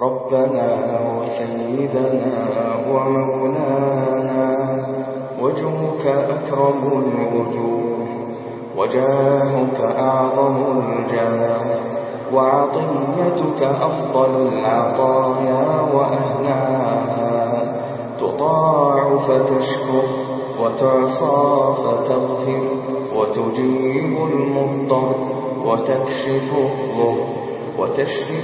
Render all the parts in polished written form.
ربنا وسيدنا ومولانا وجهك أكرم الوجوه وجاهك أعظم الجاه وعطيتك أفضل العطايا وأهلاها تطاع فتشكر وتعصى فتغفر وتجيب المضطر وتكشف الضر وتشفي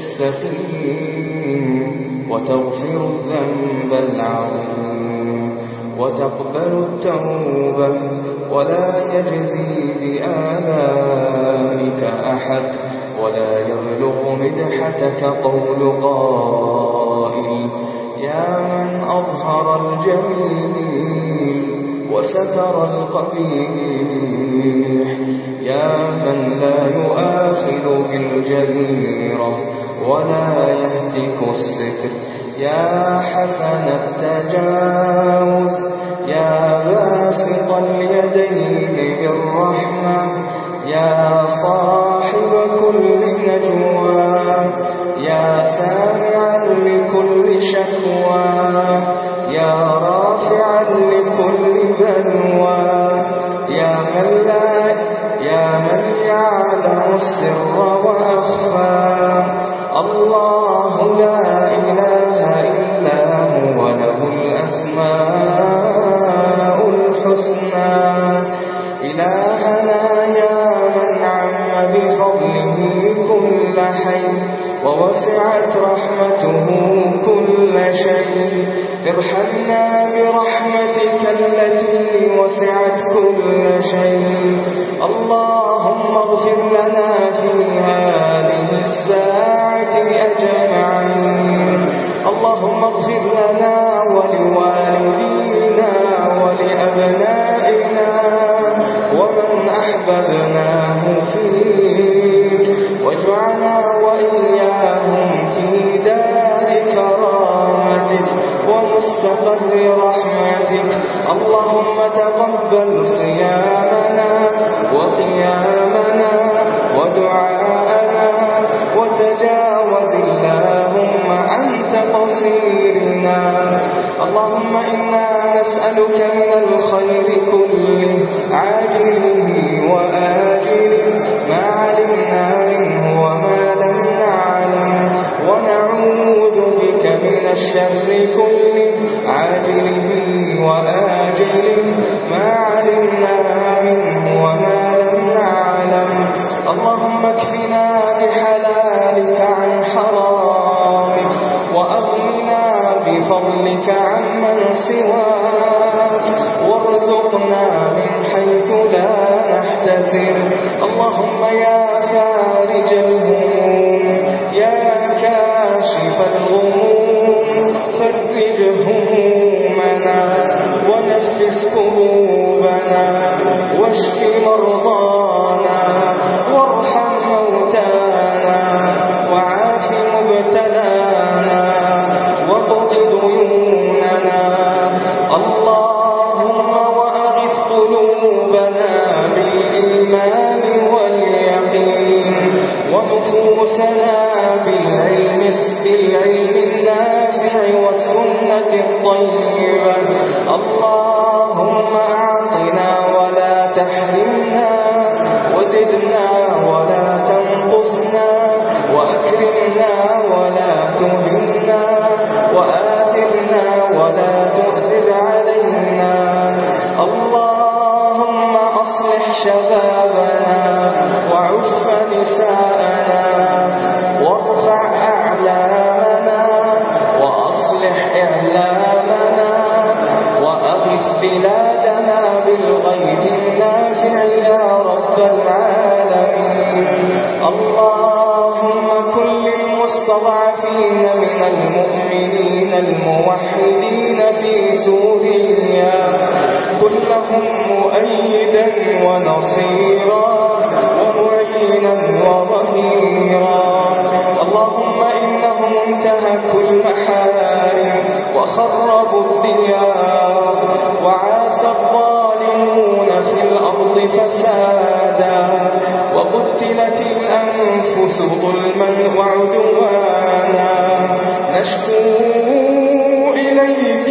السقيم وتغفر الذنب العظيم وتقبل التوبة ولا يجزي بآلائك أحد ولا يبلغ مدحتك قول قائل يا من أظهر الجميل وستر القبيح يا من لا يؤاخذ بالجريرة ولا يهتك الستر يا حسن التجاوز يا باسط اليدين بالرحمة يا صاحب كل نجوى يا سامعا لكل شكوى يا رافعا لكل بلوى يا من يعلم السر وأخفى الله لا إله إلا هو له الأسماء الحسنى إلهنا يا من عم بفضله كل حي ووسعت رحمته كل شيء ارحمنا برحمتك التي وسعت كل شيء اللهم اغفر لنا في هذه الساعة أجمعين اللهم اغفر لنا ولوالدينا ولأبنائنا ومن أحببناه فيك واجعلنا وإياهم في دار كرامتك ومستقر رحمتك اللهم تقبل صيامنا وقيامنا ودعاءنا وتجاوز اللهم عن تقصيرنا اللهم إنا نسألك من الخير كله عاجله وآجله ما علمنا منه وما لم نعلم ونعوذ بك من الشر كله عاجله وآجله ما علمنا منه وما لم نعلم اللهم اكفنا بحلالك عن حرامك وأغننا بفضلك عمن سواك وارزقنا من حيث لا نحتسب اللهم يا فارج الهموم يا كاشف الغموم فرج همومنا ونفس كروبنا واشف مرضانا وارحم موتانا وعاف مبتلانا واقض ديوننا اللهم وأغث قلوبنا بالإيمان واليقين ونفوسنا بالعلم النافع والسنة الطيبة اللهم أعطنا ولا تحرمنا وزدنا ولا تنقصنا وأكرمنا ولا تهنا وآثرنا ولا تؤثر علينا اللهم أصلح شبابنا وعف نساءنا وارفع أعلامنا وأصلح إعلامنا وأغث بلادنا بالغيث النافع يا رب العالمين اللهم كن للمستضعفين من المؤمنين الموحدين في سوريا كلهم مؤيدا ونصيرا ومعينا وظهيرا اللهم إنهم انتهكوا المحارم وخربوا الديار وعاث الظالمون في الأرض فسادا وقتلت الأنفس ظلما وعدوانا نشكو إليك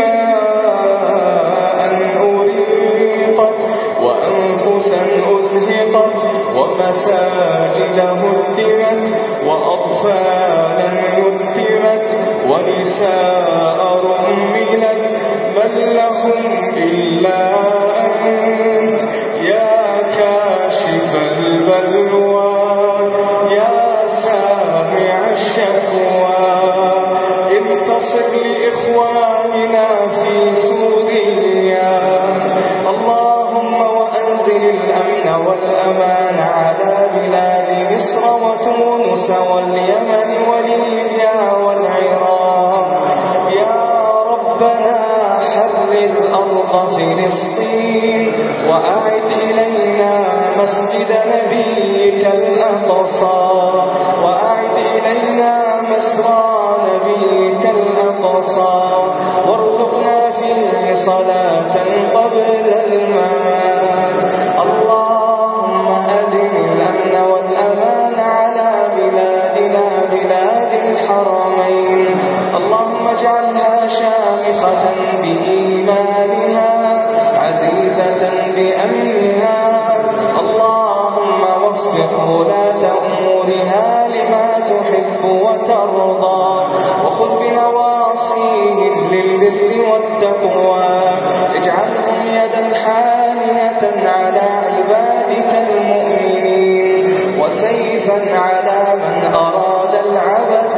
دماء أريقت وأنفسا أزهقت ومساجد هدمت وأطفالا يتمت ونساء رملت من لهم إلا أنت يا كاشف البلوى يا سامع الشكوى انتصر لإخواننا في سوريا اللهم وأنزل الأمن والأمان على بلاد مصر وتونس واليمن وليبيا والعراق يا ربنا حرر أرض فلسطين وأعد إلينا مسجد نبيك الأقصى وأعد إلينا مسرى نبيك الأقصى وارزقنا فيه صلاة قبل الممات اللهم أدم الأمن والأمان على بلادنا بلاد الحرمين اللهم اجعلها شامخة بإيمانها عزيزة بأمنها اللهم وفق ولاة أمورها لما تحب وترضى وخذ بنواصيهم للبر والتقوى اجعلهم يدا حانية على عبادك المؤمنين وسيفا على من أراد العبث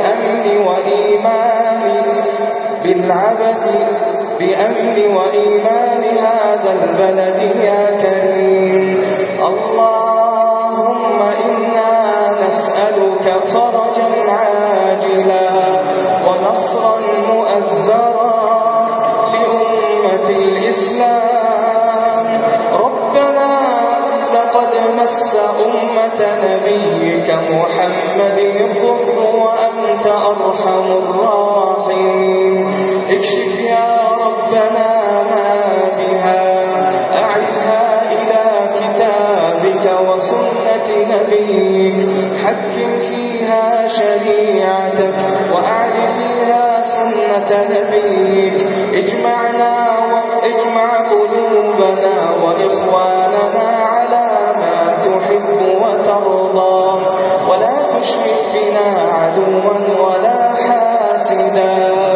بأمن وإيمان هذا البلد يا كريم اللهم إنا نسألك فرجا عاجلا ونصرا مؤزرا لأمة الإسلام ربنا لقد مس أمة نبيك محمد الضر وأنت أرحم الراحمين اكشف يا ربنا ما بها أعدها إلى كتابك وسنة نبيك حكم فيها شريعتك وأعد فيها سنة نبيك اجمع قلوبنا وإخواننا على ما تحب وترضى ولا تشرك بنا عدوا ولا حاسدا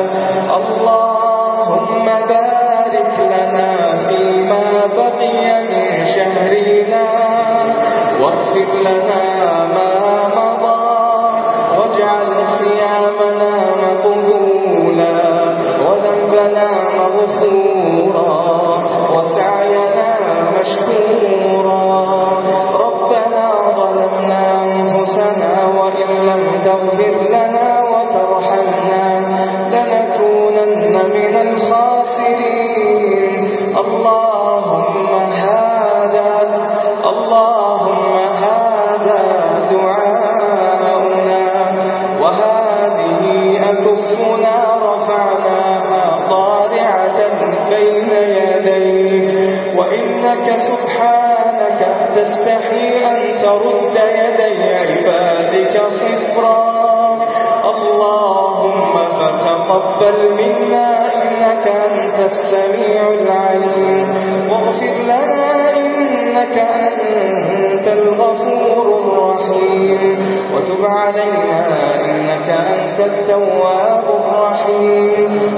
اللهم بارك لنا فيما بقي من شهرنا واغفر لنا ما مضى واجعل صيامنا مقبولا وذنبنا مغفورا وسعينا مشكورا ربنا ظلمنا أنفسنا وإن لم تغفر لنا وترحمنا لنكونن من الخاسرين اللهم هذا دعاؤنا وهذه أكفنا رفعناها ضارعة بين يديك وإنك سبحانك تستحي أن ترد يدي عبادك صفرا اللهم فتقبل منا إنك أنت السميع العليم واغفر لنا إنك أنت الغفور الرحيم وتب علينا إنك أنت التواب الرحيم